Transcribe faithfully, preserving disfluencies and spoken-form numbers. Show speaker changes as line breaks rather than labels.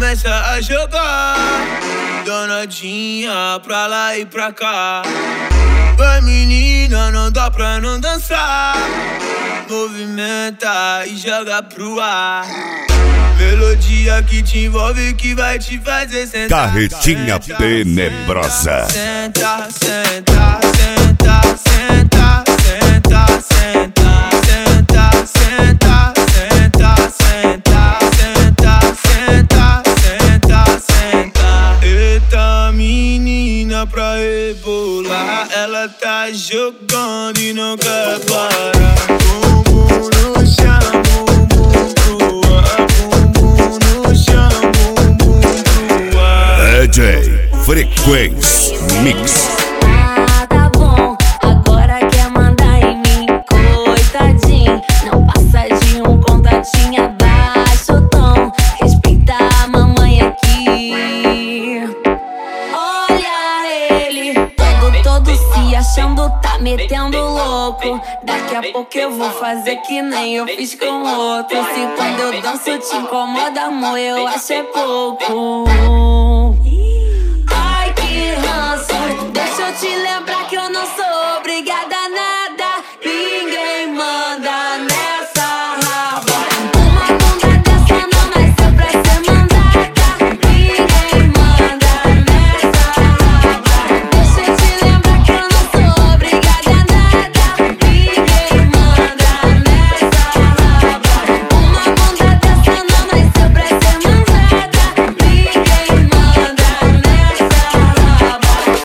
começa a jogar danadinha pra lá e pra cá. Vai menina, não dá pra não dançar. Movimenta e joga pro ar. Melodia que te envolve, que vai te fazer sentar.
Carretinha senta, tenebrosa.
Senta, senta, senta, senta, senta, senta, senta, senta, senta, senta, senta, senta, senta, senta. Eita menina pra rebolar, ela tá jogando e não quer parar. Bumbum no chão, bumbum pro ar, bumbum no chão, bumbum pro ar.
D J Frequência Mix.
Ah, tá bom, agora quer mandar em mim, coitadinho. Não passa de um contatinho, abaixa o tom, respeita a mamãe aqui. Olha ele, todo, todo se achando, tá metendo louco. Daqui a pouco eu vou fazer que nem eu fiz com outro. Se quando eu danço te incomoda, amor, eu acho é pouco. Ai, que ranço, deixa eu te lembrar que eu não sou